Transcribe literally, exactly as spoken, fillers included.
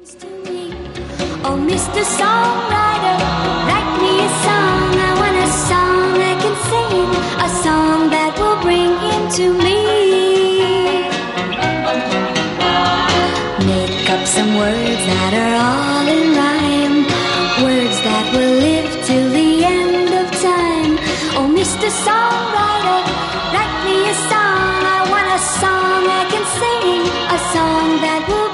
Oh, Mister Songwriter, write me a song. I want a song I can sing, a song that will bring him to me. Make up some words that are all in rhyme, words that will live till the end of time. Oh, Mister Songwriter, write me a song. I want a song I can sing, a song that will